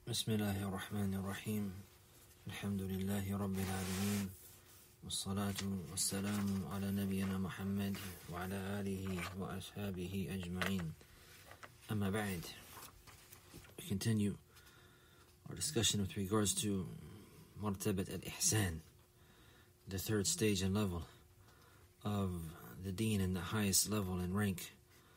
بسم الله الرحمن الرحيم الحمد لله رب العالمين والصلاة والسلام على نبينا محمد وعلى آله وأصحابه أجمعين أما بعد. We continue our discussion with regards to Martabat al-Ihsan, the third stage and level of the deen and the highest level and rank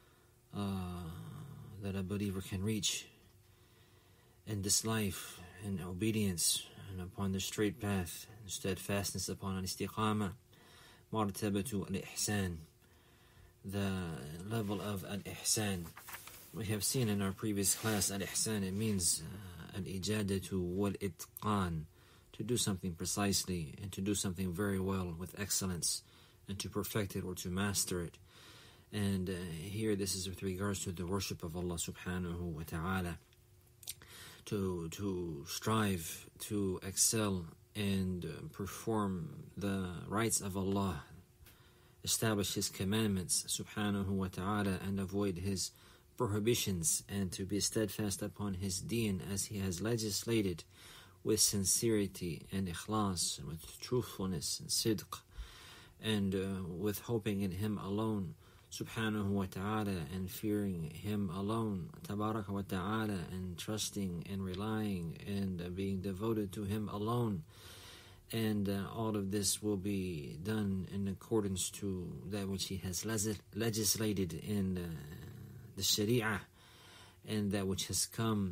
that a believer can reach in this life, in obedience and upon the straight path, and steadfastness upon al-istiqamah, martabatu al-ihsan, the level of al-ihsan. We have seen in our previous class, al-ihsan, it means al-ijadatu wal-itqan, to do something precisely and to do something very well with excellence and to perfect it or to master it. And here this is with regards to the worship of Allah subhanahu wa ta'ala. To strive to excel and perform the rights of Allah, establish His commandments subhanahu wa ta'ala, and avoid His prohibitions, and to be steadfast upon His deen as He has legislated, with sincerity and ikhlas, and with truthfulness and sidq, and with hoping in Him alone subhanahu wa ta'ala, and fearing Him alone tabaraka wa ta'ala, and trusting and relying and being devoted to Him alone. And all of this will be done in accordance to that which He has legislated in the Sharia, and that which has come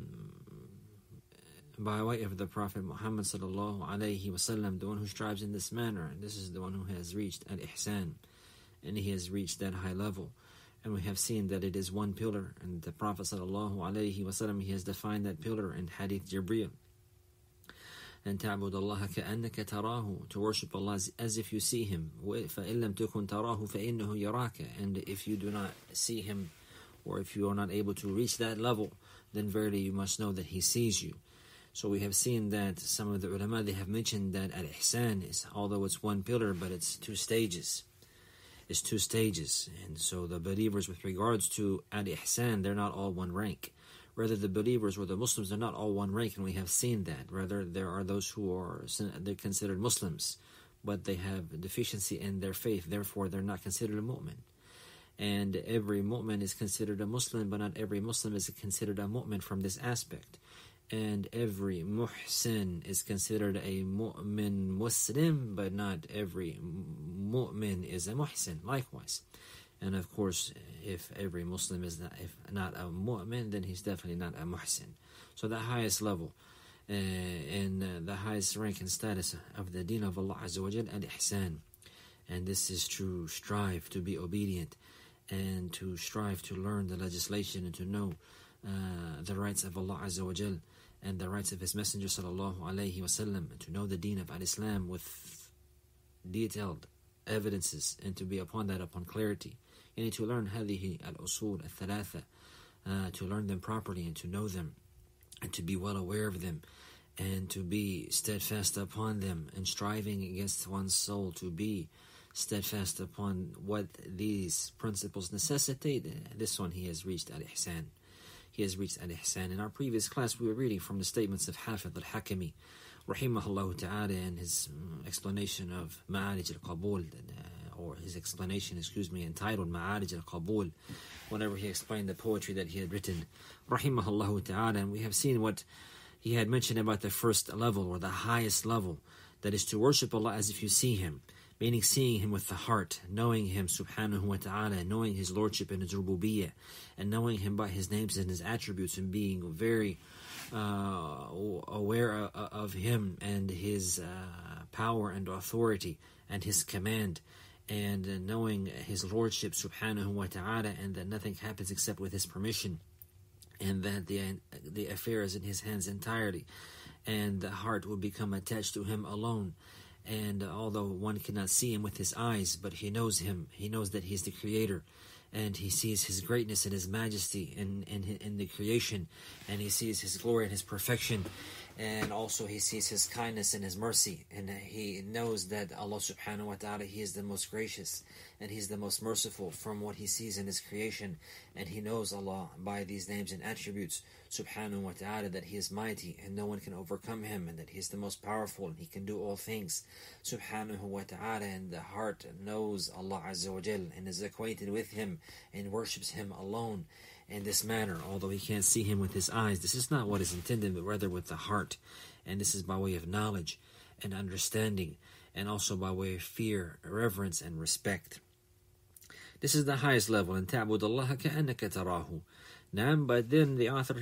by way of the Prophet Muhammad sallallahu alayhi wasallam, the one who strives in this manner. This is the one who has reached al-ihsan, and he has reached that high level. And we have seen that it is one pillar, and the Prophet sallallahu alaihi wasallam, he has defined that pillar in Hadith Jibreel. And ta'bud Allah ka'annaka tarahu, to worship Allah as if you see Him. فَإِن لَمْ تُكُنْ تَرَاهُ فَإِنَّهُ يَرَاكَ. And if you do not see Him, or if you are not able to reach that level, then verily you must know that He sees you. So we have seen that some of the ulama, they have mentioned that al-ihsan is, although it's one pillar, but it's two stages. It's two stages. And so the believers with regards to al-ihsan, they're not all one rank. Rather, the believers or the Muslims, they're not all one rank, and we have seen that. Rather, there are those who are, they're considered Muslims, but they have deficiency in their faith, therefore they're not considered a mu'min. And every mu'min is considered a Muslim, but not every Muslim is considered a mu'min from this aspect. And every muhsin is considered a mu'min Muslim, but not every mu'min is a muhsin likewise. And of course, if every Muslim is not a mu'min, then he's definitely not a muhsin. So the highest level and the highest rank and status of the deen of Allah Azza wa Jal, al-ihsan. And this is to strive to be obedient, and to strive to learn the legislation, and to know the rights of Allah Azza wa Jal and the rights of His Messenger sallallahu alayhi wasallam, and to know the deen of al-Islam with detailed evidences, and to be upon that, upon clarity. You need to learn هذه الأصول الثلاثة, to learn them properly and to know them, and to be well aware of them, and to be steadfast upon them, and striving against one's soul to be steadfast upon what these principles necessitate. This one, he has reached al-ihsan. He has reached al-ihsan. In our previous class, we were reading from the statements of Hafidh al-Hakami, rahimahullah ta'ala, and his explanation of Ma'arij al-Qabul, or his explanation, entitled Ma'arij al-Qabul, whenever he explained the poetry that he had written, rahimahullah ta'ala. And we have seen what he had mentioned about the first level, or the highest level, that is to worship Allah as if you see Him, meaning seeing Him with the heart, knowing Him subhanahu wa ta'ala, knowing His lordship and His rububiyyah, and knowing Him by His names and His attributes, and being very aware of Him and His power and authority and His command, and knowing His lordship subhanahu wa ta'ala, and that nothing happens except with His permission, and that the affair is in His hands entirely, and the heart will become attached to Him alone. And although one cannot see Him with his eyes, but he knows Him, he knows that He's the Creator, and he sees His greatness and His majesty in the creation, and he sees His glory and His perfection, and also he sees His kindness and His mercy, and he knows that Allah subhanahu wa ta'ala, He is the most gracious, and He's the most merciful from what He sees in His creation, and he knows Allah by these names and attributes, subhanahu wa ta'ala, that He is mighty and no one can overcome Him, and that He is the most powerful and He can do all things, subhanahu wa ta'ala, and the heart knows Allah Azza wa Jal and is acquainted with Him and worships Him alone in this manner, although he can't see Him with his eyes. This is not what is intended, but rather with the heart, and this is by way of knowledge and understanding, and also by way of fear, reverence, and respect. This is the highest level, and ta'bud Allah ka'annaka tarahu. But then the author,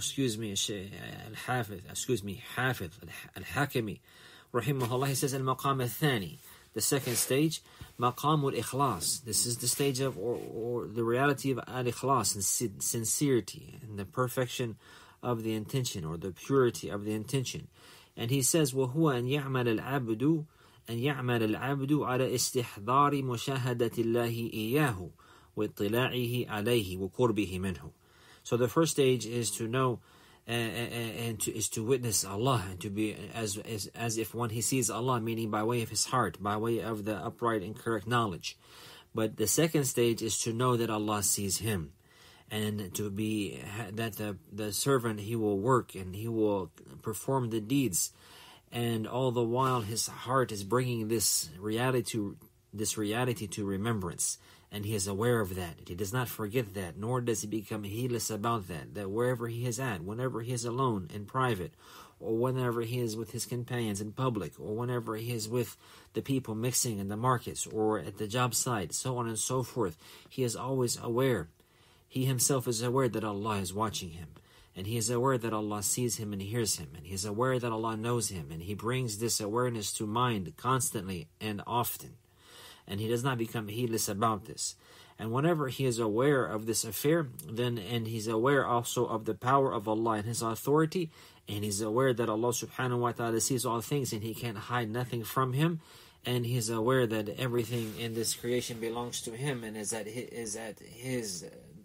Hafiz al-Hakimi, rahimahullah, he says, al-maqam al-thani, the second stage, maqam al-ikhlas. This is the stage of, or the reality of al-ikhlas, and sincerity, and the perfection of the intention, or the purity of the intention. And he says, وَهُوَ أَنْ يَعْمَلَ الْعَبْدُ عَلَى إِسْتِحْضَارِ مُشَاهَدَةِ اللَّهِ إِيَّاهُ وَاطِّلَاعِهِ عَلَيْهِ وَقُرْبِهِ مِنْهُ. So the first stage is to know and to witness Allah, and to be as if one he sees Allah, meaning by way of his heart, by way of the upright and correct knowledge. But the second stage is to know that Allah sees him, and to be that the servant, he will work and he will perform the deeds, and all the while his heart is bringing this reality to remembrance. And he is aware of that. He does not forget that, nor does he become heedless about that. That wherever he is at, whenever he is alone in private, or whenever he is with his companions in public, or whenever he is with the people mixing in the markets, or at the job site, so on and so forth, he is always aware. He himself is aware that Allah is watching him. And he is aware that Allah sees him and hears him. And he is aware that Allah knows him. And he brings this awareness to mind constantly and often. And he does not become heedless about this. And whenever he is aware of this affair, and he's aware also of the power of Allah and His authority, and he's aware that Allah subhanahu wa ta'ala sees all things and He can't hide nothing from Him, and he's aware that everything in this creation belongs to Him and is at His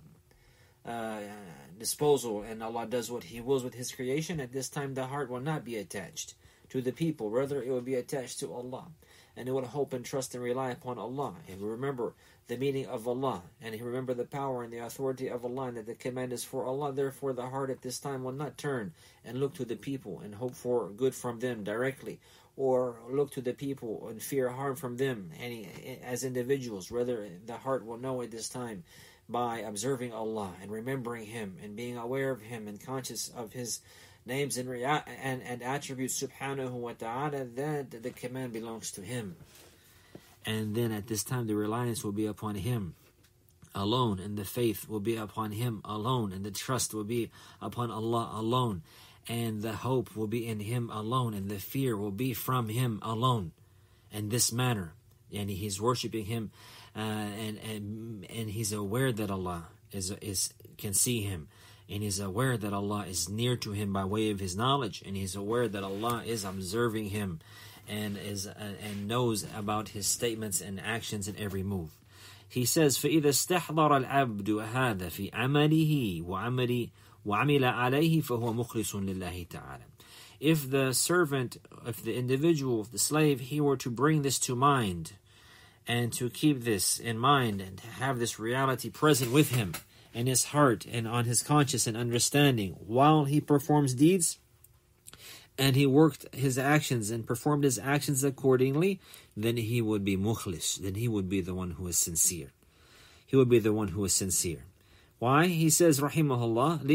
disposal, and Allah does what He wills with His creation, at this time the heart will not be attached to the people, rather it will be attached to Allah. And it will hope and trust and rely upon Allah. And remember the meaning of Allah. And remember the power and the authority of Allah, and that the command is for Allah. Therefore the heart at this time will not turn and look to the people and hope for good from them directly, or look to the people and fear harm from them as individuals. Rather the heart will know at this time, by observing Allah and remembering Him and being aware of Him and conscious of His names and attributes, subhanahu wa ta'ala, that the command belongs to Him. And then at this time the reliance will be upon Him alone, and the faith will be upon Him alone, and the trust will be upon Allah alone, and the hope will be in Him alone, and the fear will be from Him alone. In this manner, and he's worshiping Him, and he's aware that Allah can see him, and he's aware that Allah is near to him by way of His knowledge, and he's aware that Allah is observing him and knows about his statements and actions in every move. He says, فَإِذَا اسْتَحْضَرَ الْعَبْدُ هَذَا فِي عَمَلِهِ وَعَمِلَ عَلَيْهِ فَهُوَ مُخْلِصٌ لِلَّهِ تَعَالَى. If the servant, if the individual, if the slave, he were to bring this to mind, and to keep this in mind, and to have this reality present with him in his heart and on his conscience and understanding while he performs deeds, and he worked his actions and performed his actions accordingly, then he would be mukhlis, then he would be the one who is sincere. He would be the one who is sincere. Why? He says, rahimahullah,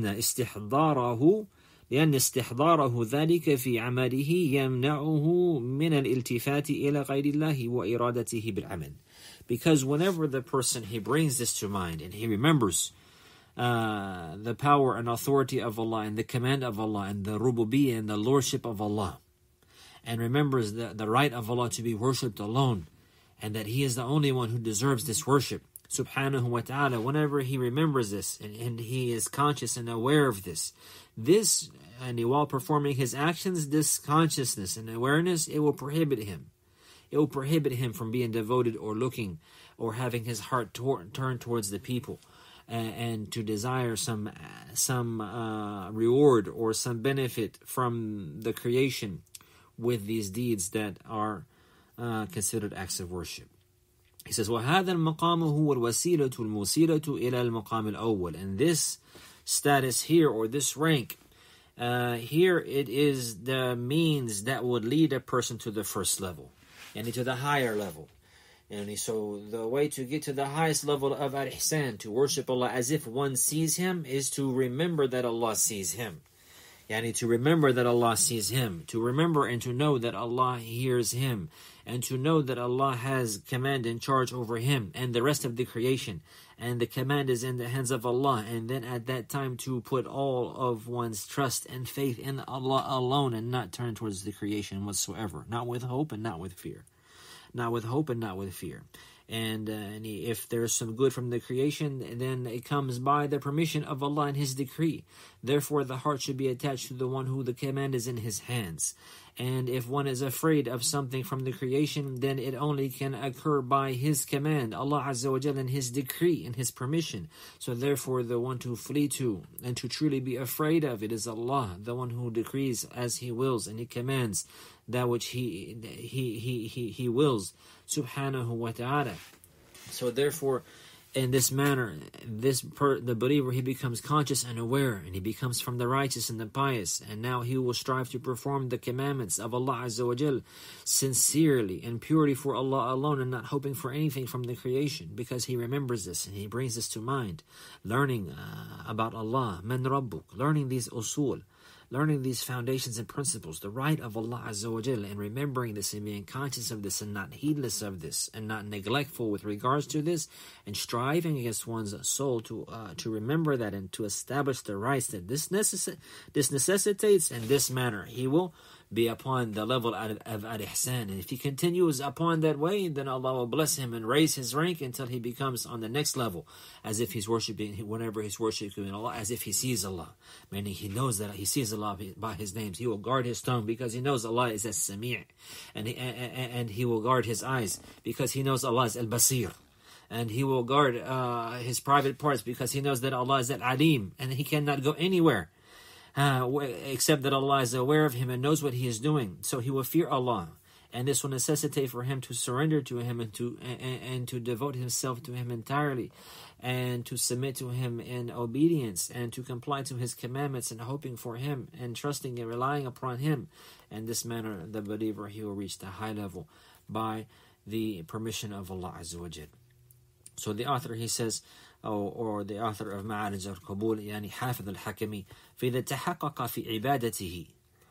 لأن استحضاره ذلك في عمله يمنعه من الالتفات إلى غير الله وإرادته بالعمل. Because whenever the person, he brings this to mind and he remembers the power and authority of Allah and the command of Allah and the rububiyyah and the lordship of Allah, and remembers the right of Allah to be worshipped alone, and that He is the only one who deserves this worship, subhanahu wa ta'ala, whenever he remembers this and he is conscious and aware of this, and while performing his actions, this consciousness and awareness, it will prohibit him. It will prohibit him from being devoted or looking or having his heart turned towards the people, and to desire some reward or some benefit from the creation with these deeds that are considered acts of worship. He says, وَهَذَا الْمَقَامُ هُوَ الْوَسِيلَةُ الْمُوصِلَةُ إِلَى الْمَقَامِ الْأَوَّلِ. And this status here, or this rank, here it is the means that would lead a person to the first level, and to the higher level. And so the way to get to the highest level of al-ihsan, to worship Allah as if one sees Him, is to remember that Allah sees him. To remember that Allah sees him, to remember and to know that Allah hears him, and to know that Allah has command and charge over him and the rest of the creation, and the command is in the hands of Allah. And then at that time to put all of one's trust and faith in Allah alone, and not turn towards the creation whatsoever, not with hope and not with fear. Not with hope and not with fear. And if there's some good from the creation, then it comes by the permission of Allah and His decree. Therefore, the heart should be attached to the one who the command is in his hands. And if one is afraid of something from the creation, then it only can occur by His command, Allah Azza wa Jalla, and His decree and His permission. So therefore, the one to flee to and to truly be afraid of it is Allah, the one who decrees as He wills, and He commands that which He wills, subhanahu wa ta'ala. So therefore, in this manner, the believer, he becomes conscious and aware, and he becomes from the righteous and the pious, and now he will strive to perform the commandments of Allah Azza wa Jal sincerely and purely for Allah alone, and not hoping for anything from the creation, because he remembers this and he brings this to mind, learning about Allah, man rabbuk, learning these usul, learning these foundations and principles, the right of Allah Azza wa Jal, and remembering this and being conscious of this and not heedless of this and not neglectful with regards to this, and striving against one's soul to remember that and to establish the rights that this necessitates. In this manner, he will be upon the level of al-ihsan. And if he continues upon that way, then Allah will bless him and raise his rank until he becomes on the next level, as if he's worshipping, whenever he's worshipping Allah, as if he sees Allah, meaning he knows that he sees Allah by His names. He will guard his tongue because he knows Allah is as-Sami', and he will guard his eyes because he knows Allah is al-Basir, and he will guard his private parts because he knows that Allah is al-Alim, and he cannot go anywhere except that Allah is aware of him and knows what he is doing. So he will fear Allah, and this will necessitate for him to surrender to Him and to devote himself to Him entirely, and to submit to Him in obedience, and to comply to His commandments, and hoping for Him and trusting and relying upon Him. In this manner, the believer, he will reach the high level by the permission of Allah Azza wa Jal. So the author, he says, or the author of Ma'arij al-Qabul, يعني حافظ الحكمي, فإذا تحقق في عبادته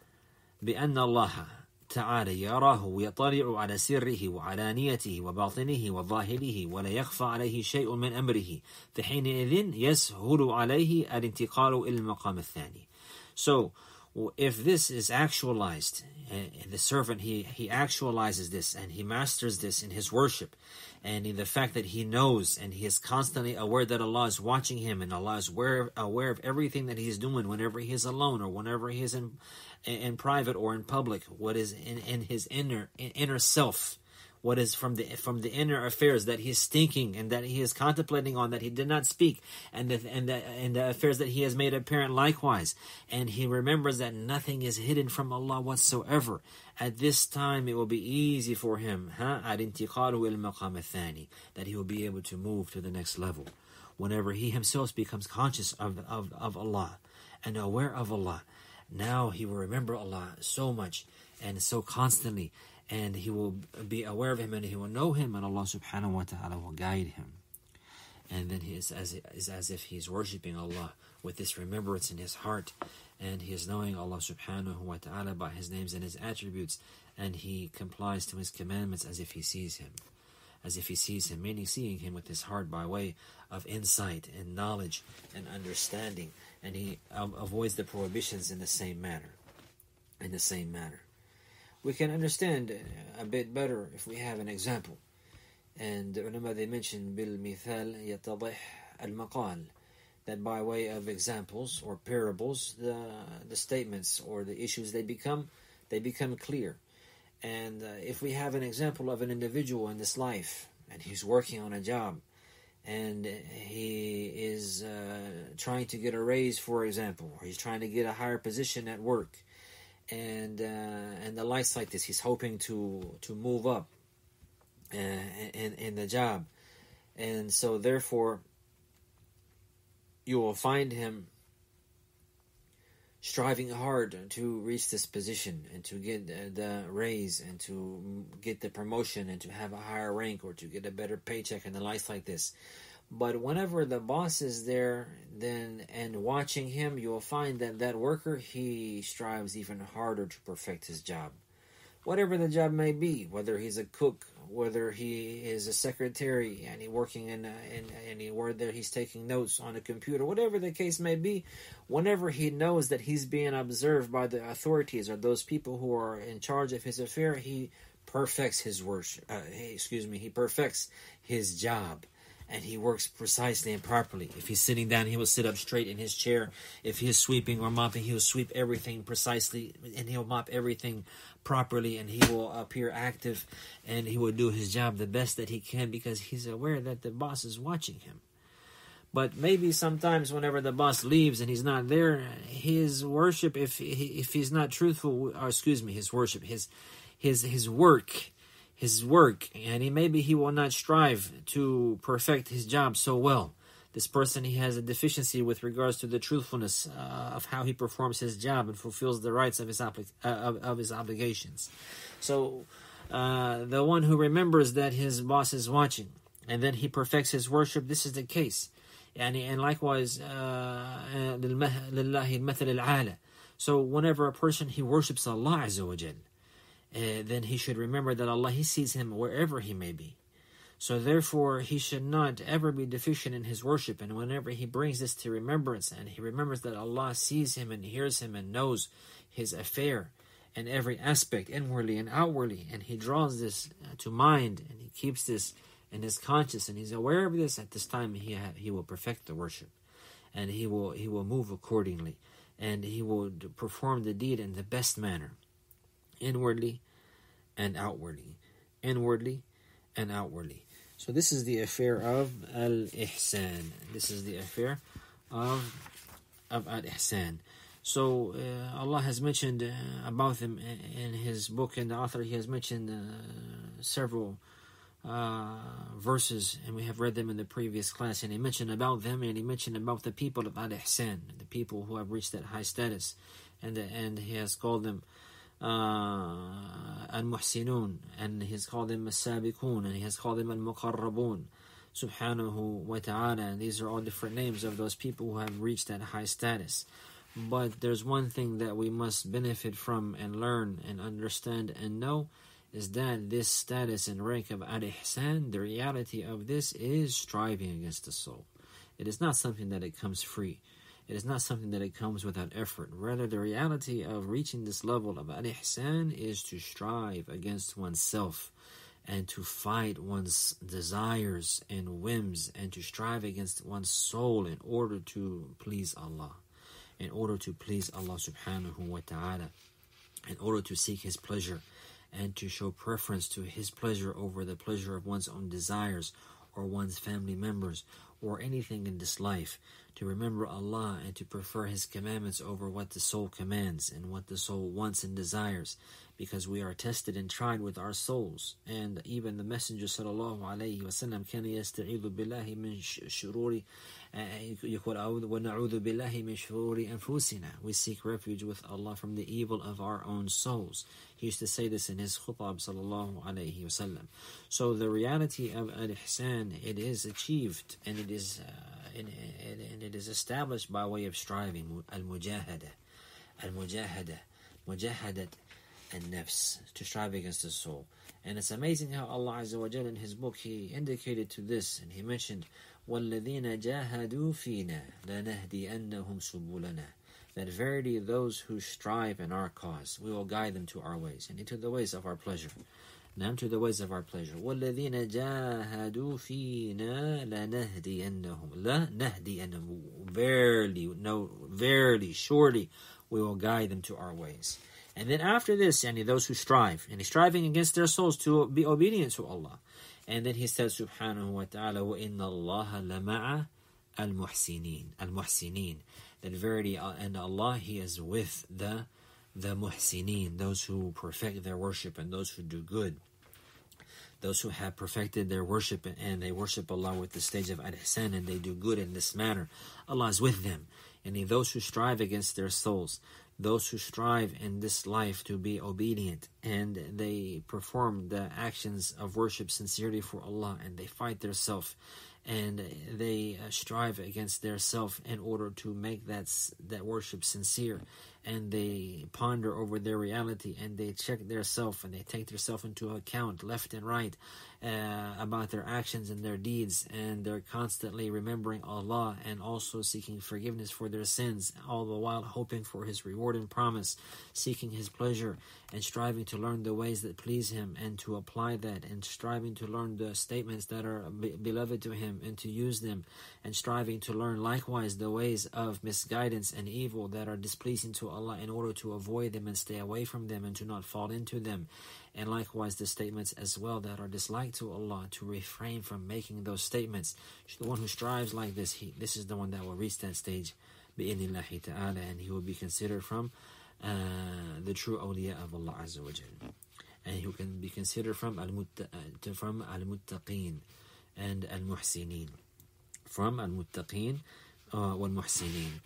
بأن الله تعالى يراه ويطلع على سره وعلانيته وباطنه وظاهره ولا يخفى عليه شيء من أمره فحينئذ يسهل عليه الانتقال إلى المقام الثاني. So, if this is actualized, the servant, he actualizes this and he masters this in his worship, and in the fact that he knows and he is constantly aware that Allah is watching him, and Allah is aware of everything that he is doing whenever he is alone or whenever he is in private or in public, what is in his inner self, what is from the inner affairs that he is thinking and that he is contemplating on, that he did not speak, and the affairs that he has made apparent likewise. And he remembers that nothing is hidden from Allah whatsoever. At this time, it will be easy for him, that he will be able to move to the next level. Whenever he himself becomes conscious of Allah and aware of Allah, now he will remember Allah so much and so constantly, and he will be aware of Him, and he will know Him, and Allah subhanahu wa ta'ala will guide him. And then he is as if he is worshipping Allah with this remembrance in his heart, and he is knowing Allah subhanahu wa ta'ala by His names and His attributes, and he complies to His commandments as if he sees Him. As if he sees Him, meaning seeing Him with his heart by way of insight and knowledge and understanding, and he avoids the prohibitions in the same manner. We can understand a bit better if we have an example. And the ulama, they mention بالمثال يتضح المقال, that by way of examples or parables, the statements or the issues, they become clear. And if we have an example of an individual in this life, and he's working on a job, and he is trying to get a raise, for example, or he's trying to get a higher position at work, and the likes like this, he's hoping to move up in the job. And so therefore you will find him striving hard to reach this position and to get the raise and to get the promotion and to have a higher rank or to get a better paycheck and the likes like this. But whenever the boss is there and watching him, you will find that that worker, he strives even harder to perfect his job. Whatever the job may be, whether he's a cook, whether he is a secretary and he's working whether he's taking notes on a computer, whatever the case may be, whenever he knows that he's being observed by the authorities or those people who are in charge of his affair, he perfects his he perfects his job. And he works precisely and properly. If he's sitting down, he will sit up straight in his chair. If he is sweeping or mopping, he will sweep everything precisely, and he'll mop everything properly, and he will appear active, and he will do his job the best that he can because he's aware that the boss is watching him. But maybe sometimes whenever the boss leaves and he's not there, his worship, if he's not truthful, his worship, his work, and maybe he will not strive to perfect his job so well. This person, he has a deficiency with regards to the truthfulness of how he performs his job and fulfills the rights of his obligations. So the one who remembers that his boss is watching and then he perfects his worship, this is the case. And likewise, لله المثل العالى. So whenever a person, he worships Allah Azza wa Jal, then he should remember that Allah, he sees him wherever he may be. So therefore, he should not ever be deficient in his worship. And whenever he brings this to remembrance, and he remembers that Allah sees him and hears him and knows his affair in every aspect, inwardly and outwardly, and he draws this to mind, and he keeps this in his conscience, and he's aware of this, at this time he will perfect the worship, and he will move accordingly, and he will perform the deed in the best manner, inwardly and outwardly, inwardly and outwardly. So this is the affair of al-ihsan. This is the affair of al-ihsan. So Allah has mentioned about them in His book, and the author, he has mentioned several verses, and we have read them in the previous class, and he mentioned about them, and he mentioned about the people of al-ihsan, the people who have reached that high status, and he has called them al-muhsinun, and he has called them al-sabiqun, and he has called them al-muqarrabun, subhanahu wa ta'ala, and these are all different names of those people who have reached that high status. But there's one thing that we must benefit from and learn and understand and know, is that this status and rank of al-ihsan, the reality of this is striving against the soul. It is not something that it comes free. It is not something that it comes without effort. Rather, the reality of reaching this level of al-ihsan is to strive against oneself and to fight one's desires and whims and to strive against one's soul in order to please Allah. In order to please Allah subhanahu wa ta'ala. In order to seek His pleasure and to show preference to His pleasure over the pleasure of one's own desires or one's family members or anything in this life. To remember Allah and to prefer His commandments over what the soul commands and what the soul wants and desires, because we are tested and tried with our souls. And even the Messenger sallallahu alayhi wa sallam كان يستعيذ بالله من شرور يقول ونعوذ بالله من شرور أنفسنا. We seek refuge with Allah from the evil of our own souls. He used to say this in his khutab sallallahu alayhi wa sallam. So the reality of al-ihsan, it is achieved and it is established by way of striving. Al-mujahadah, mujahadat al-nafs, to strive against the soul. And it's amazing how Allah Azza wa Jalla in His book, He indicated to this, and He mentioned وَالَّذِينَ جَاهَدُوا فِينَا لَنَهْدِيَنَّهُمْ سُبُلَنَا, that verily those who strive in our cause, we will guide them to our ways, and into the ways of our pleasure. Now to the ways of our pleasure. وَالَّذِينَ جَاهَدُوا فِينَا لَنَهْدِيَنَّهُمْ, verily, surely, we will guide them to our ways. And then after this, those who strive, and striving against their souls to be obedient to Allah. And then He says, subhanahu wa ta'ala, وَإِنَّ اللَّهَ لَمَعَ الْمُحْسِنِينَ, that verily, and Allah, He is with the muhsineen, those who perfect their worship and those who do good. those who have perfected their worship and they worship Allah with the stage of al-ihsan and they do good in this manner, Allah is with them. And those who strive against their souls, those who strive in this life to be obedient and they perform the actions of worship sincerely for Allah and they fight their self and they strive against their self in order to make that worship sincere, and they ponder over their reality and they check their self and they take their self into account left and right about their actions and their deeds, and they're constantly remembering Allah and also seeking forgiveness for their sins, all the while hoping for His reward and promise, seeking His pleasure and striving to learn the ways that please Him and to apply that, and striving to learn the statements that are beloved to Him and to use them, and striving to learn likewise the ways of misguidance and evil that are displeasing to Allah in order to avoid them and stay away from them and to not fall into them, and likewise the statements as well that are disliked to Allah, to refrain from making those statements. The one who strives like this, this is the one that will reach that stage bi'idhnillahi ta'ala, and he will be considered from the true awliya of Allah Azza wa Jal, and who can be considered from al-muttaqeen and al-muhsineen, from al-muttaqeen wal-muhsineen.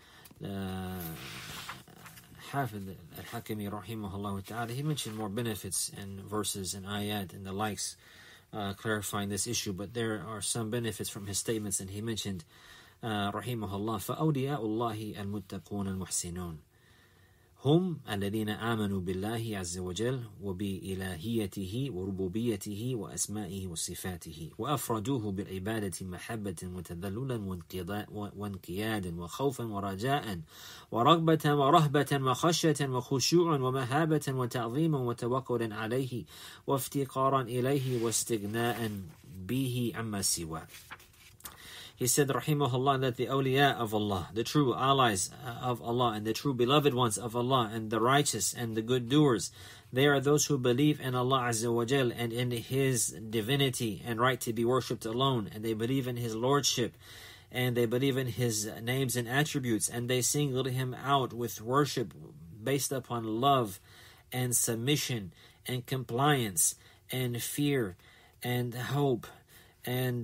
Hafidh al-Hakimi rahimahullah ta'ala, he mentioned more benefits and verses and ayat and the likes clarifying this issue, but there are some benefits from his statements, and he mentioned rahimahullah, فَأَوْلِيَاءُ اللَّهِ الْمُتَّقُونَ الْمُحْسِنُونَ هم الذين آمنوا بالله عز وجل وبإلهيته وربوبيته وأسمائه وصفاته وأفردوه بالعبادة محبة وتذللا وانقيادا وخوفا ورجاء ورغبة ورهبة وخشية وخشوعا ومهابة وتعظيما وتوكلا عليه وافتقارا إليه واستغناء به عما سواه. He said, rahimahullah, that the awliya of Allah, the true allies of Allah, and the true beloved ones of Allah, and the righteous and the good doers, they are those who believe in Allah Azza wa Jal and in His divinity and right to be worshipped alone, and they believe in His lordship, and they believe in His names and attributes, and they single Him out with worship based upon love and submission and compliance and fear and hope and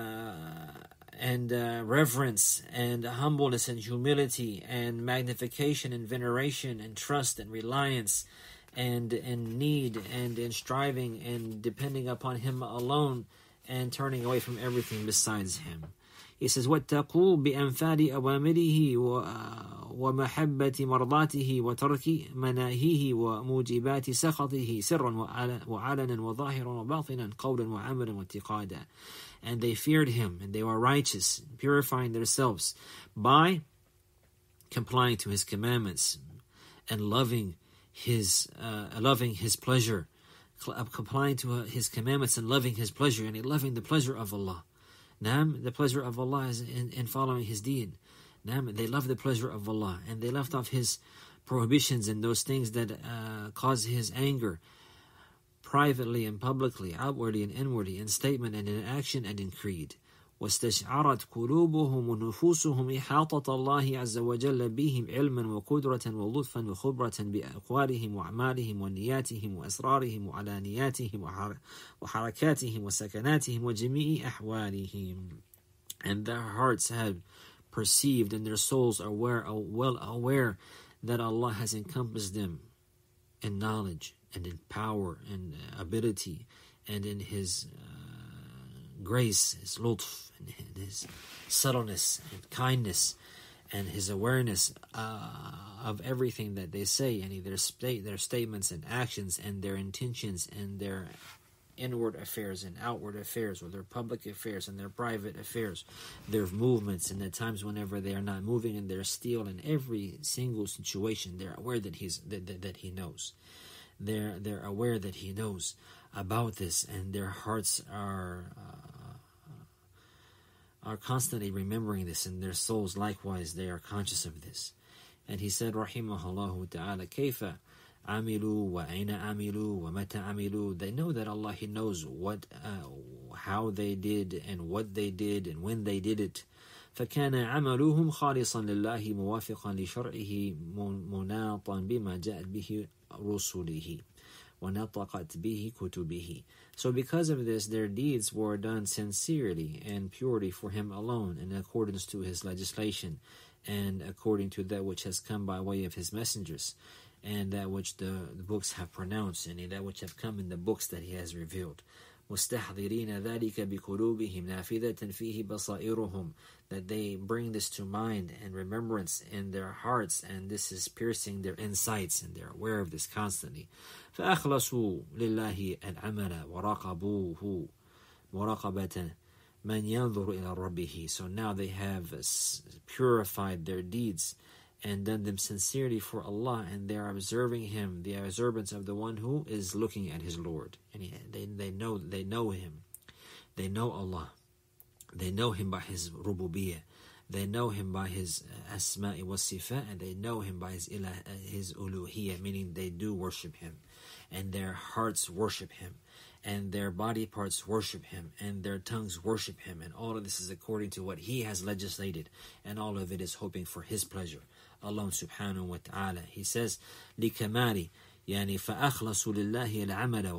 reverence and humbleness and humility and magnification and veneration and trust and reliance and in need and in striving and depending upon Him alone and turning away from everything besides Him. He says, وَاتَّقُوا بِأَنْفَالِ أَوَامِرِهِ وَمَحَبَّةِ مَرْضَاتِهِ وَتَرْكِ مَنَاهِيهِ وَمُوجِبَاتِ سَخَطِهِ سِرًّا وَعَلَنًا وَظَاهِرًا وَبَاطِنًا قَوْلًا وَعَمَلًا وَاتِّقَادًا. And they feared Him, and they were righteous, purifying themselves by complying to His commandments and loving His pleasure, complying to His commandments and loving His pleasure, and loving the pleasure of Allah. Naam, the pleasure of Allah is in following His deen. Naam, they love the pleasure of Allah, and they left off His prohibitions and those things that cause His anger, privately and publicly, outwardly and inwardly, in statement and in action and in creed. واستشعرت قلوبهم ونفوسهم إحاطة الله عز وجل بهم علما وقدرة ولطفا وخبرة بأقوالهم وأعمالهم ونياتهم وأسرارهم وعلانياتهم وحركاتهم وسكناتهم وجميع أحوالهم. And their hearts have perceived and their souls are well aware that Allah has encompassed them in knowledge and in power and ability and in His grace, His lutf, and His subtleness and kindness and His awareness of everything that they say, and their statements and actions and their intentions and their inward affairs and outward affairs, or their public affairs and their private affairs, their movements and the times whenever they are not moving and they're still, in every single situation they're aware that He knows. They're aware that He knows about this, and their hearts are constantly remembering this, and their souls likewise, they are conscious of this. And he said, rahimahullah ta'ala, كيف عملوا وأين عملوا ومتى عملوا. They know that Allah, He knows how they did and what they did and when they did it. فكان عملهم خالصا لله موافقا لشرعه مناطا بما جاءت به رسله وَنَطَقَتْ بِهِ كُتُبِهِ. So because of this, their deeds were done sincerely and purity for him alone, in accordance to his legislation, and according to that which has come by way of his messengers, and that which the books have pronounced, and that which have come in the books that he has revealed. مُسْتَحْضِرِينَ ذَلِكَ بِقُلُوبِهِمْ نَافِذَةً فِيهِ بَصَائِرُهُم, that they bring this to mind and remembrance in their hearts, and this is piercing their insights, and they're aware of this constantly. فَأَخْلَصُوا لِلَّهِ الْعَمَلَ وَرَاقَبُوهُ مُرَاقَبَةً مَنْ يَنْظُرُ إِلَى رَبِّهِ. So now they have purified their deeds and done them sincerely for Allah, and they are observing Him, the observance of the one who is looking at his Lord. And they know Him, they know Allah, they know Him by His rububiyyah, they know Him by His asma'i wa sifat, and they know Him by His uluhiyyah, meaning they do worship Him, and their hearts worship Him, and their body parts worship Him, and their tongues worship Him, and all of this is according to what He has legislated, and all of it is hoping for His pleasure alone subhanahu wa ta'ala. He says, لِكَمَالِ يعني فأخلصوا لله العمل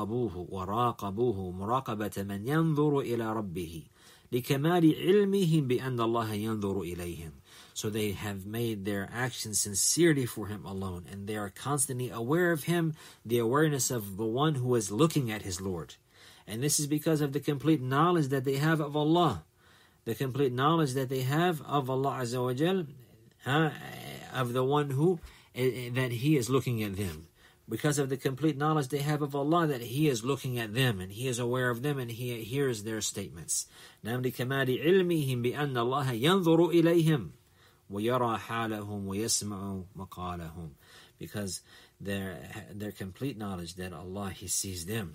وراقبوه مراقبة من ينظر إلى ربه لكمال علمهم بأن الله ينظر إليهم. So they have made their actions sincerely for Him alone, and they are constantly aware of Him, the awareness of the one who is looking at his Lord. And this is because of the complete knowledge that they have of Allah, the complete knowledge that they have of Allah Azza wa Jal, of the one who that He is looking at them, because of the complete knowledge they have of Allah, that He is looking at them and He is aware of them and He hears their statements. نعم لكمال علمهم بأن الله ينظر إليهم ويرى حالهم ويسمع مقالهم, because their complete knowledge that Allah, He sees them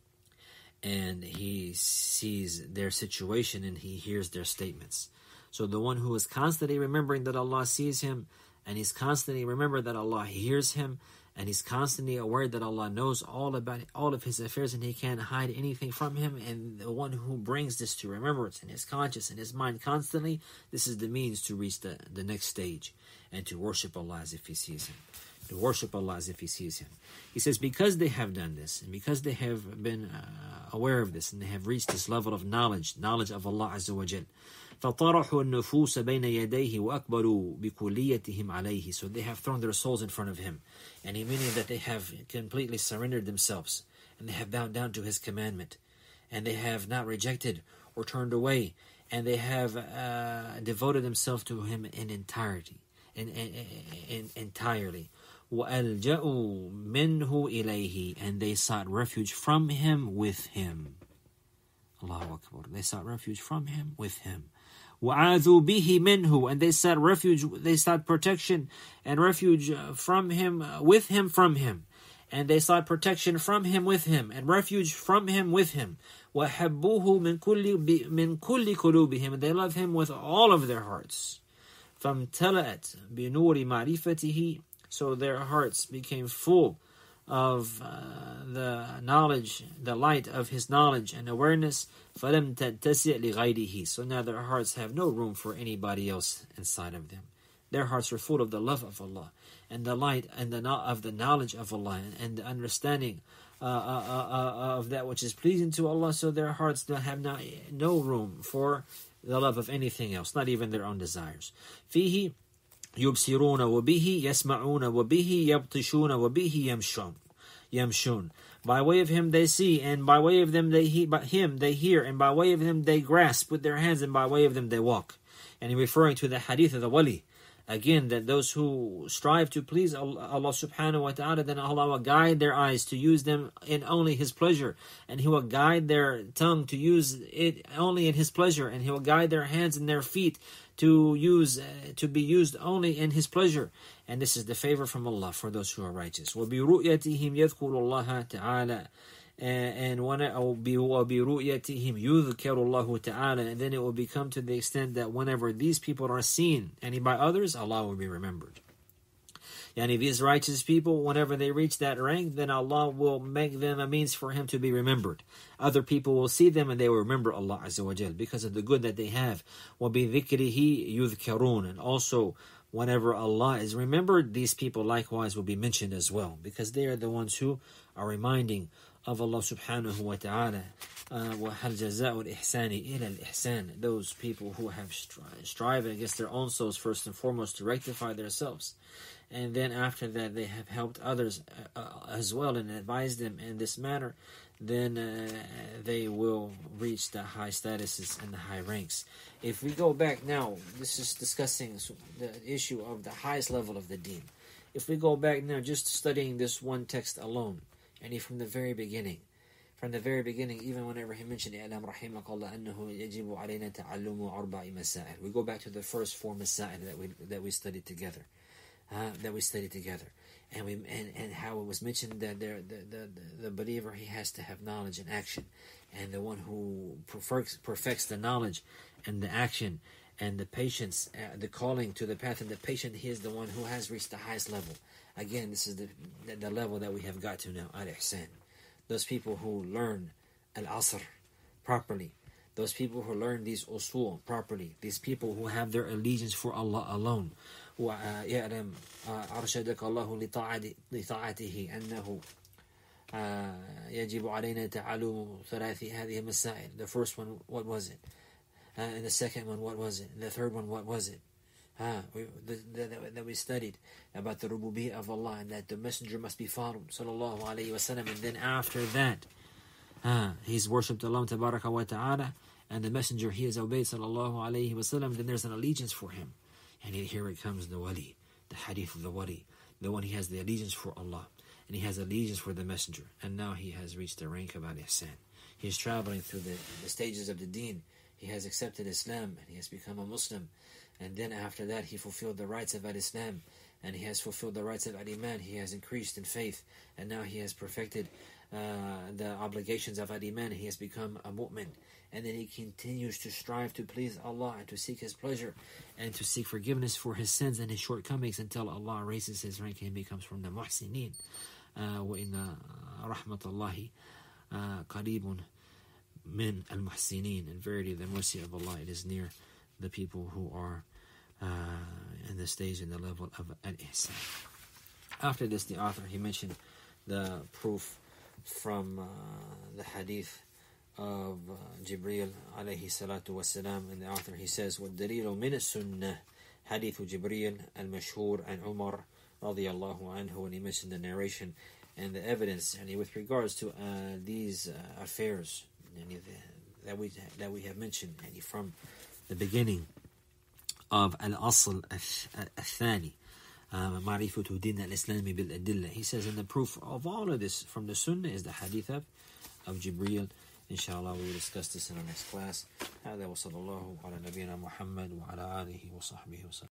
and He sees their situation and He hears their statements. So the one who is constantly remembering that Allah sees him, and he's constantly remembering that Allah hears him, and he's constantly aware that Allah knows all about all of his affairs and He can't hide anything from him, and the one who brings this to remembrance in his conscience and his mind constantly, this is the means to reach the next stage and to worship Allah as if he sees Him. To worship Allah as if he sees Him. He says, because they have done this, and because they have been aware of this, and they have reached this level of knowledge of Allah Azza wa Jal, فَطَرَحُوا النُّفُوسَ بَيْنَ يَدَيْهِ وَأَقْبَلُوا بِكُلِّيَّتِهِمْ عَلَيْهِ. So they have thrown their souls in front of Him, and meaning that they have completely surrendered themselves, and they have bowed down to His commandment, and they have not rejected or turned away, and they have devoted themselves to Him in entirety. وَأَلْجَأُوا مِنْهُ إِلَيْهِ, and they sought refuge from Him with Him. Allahu Akbar. They sought refuge from Him with Him. وَعَاذُوا بِهِ مِنْهُ, and they sought refuge, they sought protection and refuge from Him, with Him, from Him. And they sought protection from Him with Him, and refuge from Him with Him. وَحَبُّوهُ مِنْ كُلِّ قُلُوبِهِم, and they love Him with all of their hearts. فَامْتَلَأَتْ بِنُورِ مَعْرِفَتِهِ, so their hearts became full of the knowledge, the light of His knowledge and awareness. فَلَمْ تَتَّسِعْ لِغَيْرِهِ, so now their hearts have no room for anybody else inside of them. Their hearts are full of the love of Allah, and the light and of the knowledge of Allah, and the understanding of that which is pleasing to Allah. So their hearts have no room for the love of anything else, not even their own desires. فِيهِ يُبْصِرُونَ وَبِهِ يَسْمَعُونَ وَبِهِ يَبْطِشُونَ وَبِهِ يَمْشُونَ. By way of Him they see, and by way of them they hear, and by way of Him they grasp with their hands, and by way of them they walk. And referring to the hadith of the wali, again, that those who strive to please Allah subhanahu wa ta'ala, then Allah will guide their eyes to use them in only His pleasure, and He will guide their tongue to use it only in His pleasure, and He will guide their hands and their feet to be used only in His pleasure. And this is the favor from Allah for those who are righteous. وَبِرُؤْيَتِهِمْ يَذْكُرُ اللَّهَ تَعَالَى, and بِرُؤْيَتِهِمْ يُذْكَرُ اللَّهُ تَعَالَى, and then it will become to the extent that whenever these people are seen, and by others, Allah will be remembered. Yani these righteous people, whenever they reach that rank, then Allah will make them a means for Him to be remembered. Other people will see them and they will remember Allah Azza wa Jal because of the good that they have. وَبِذِكْرِهِ يُذْكَرُونَ, and also whenever Allah is remembered, these people likewise will be mentioned as well, because they are the ones who are reminding of Allah subhanahu wa ta'ala. وَهَلْ جَزَاءُ الْإِحْسَانِ إِلَى الْإِحْسَانِ. Those people who have strived against their own souls first and foremost to rectify themselves, and then after that they have helped others as well and advised them in this manner, then they will reach the high statuses and the high ranks. If we go back now, this is discussing the issue of the highest level of the deen. If we go back now, just studying this one text alone, and from the very beginning, even whenever he mentioned "I'lam rahimaka Allah annahu yajibu alayna ta'allumu arba'i masail," we go back to the first 4 masail that we studied together, and how it was mentioned that the believer, he has to have knowledge and action, and the one who perfects the knowledge and the action and the patience, the calling to the path and the patient, he is the one who has reached the highest level. Again, this is the level that we have got to now, al-ihsan. Those people who learn al-asr properly, those people who learn these usul properly, these people who have their allegiance for Allah alone. يعلم أرشدك الله لطاعته أنه يجب علينا تعلم 3 هذه المسائل. The first one, what was it? And the second one, what was it? And the third one, what was it? That we studied about the rububiyyah of Allah, and that the messenger must be followed, sallallahu alayhi wa sallam. And then after that, he's worshipped Allah tabaraka wa ta'ala, and the messenger, he is obeyed, sallallahu alayhi wa sallam. Then there's an allegiance for him. And here it comes the wali, the hadith of the wali, the one he has the allegiance for Allah, and he has allegiance for the messenger. And now he has reached the rank of al-ihsan. He is traveling through the stages of the deen. He has accepted Islam, and he has become a Muslim. And then after that, he fulfilled the rights of al-Islam, and he has fulfilled the rights of al-Iman. He has increased in faith, and now he has perfected the obligations of al-Iman. He has become a mu'min. And then he continues to strive to please Allah and to seek His pleasure and to seek forgiveness for his sins and his shortcomings until Allah raises his rank and becomes from the muhsinin. وَإِنَّ رَحْمَةَ اللَّهِ قَرِيبٌ مِنْ الْمُحْسِنِينَ. And verily the mercy of Allah, it is near the people who are in the stage and the level of al-ihsan. After this, the author, he mentioned the proof from the hadith of Jibreel alayhi salatu wasalam. And the author, he says, وَالدَّلِيلُ مِنَ السُنَّةِ حديث جبريل المشهور عن عمر رضي الله عنه. And he mentioned the narration and the evidence, and with regards to these affairs that we have mentioned, and from the beginning of al-asl al-thani, معرفة دين الإسلام بالأدلة. He says, and the proof of all of this from the Sunnah is the hadith of Jibreel. Inshallah, we will discuss this in our next class. هذا وصلى الله على نبينا محمد وعلى آله وصحبه وسلم.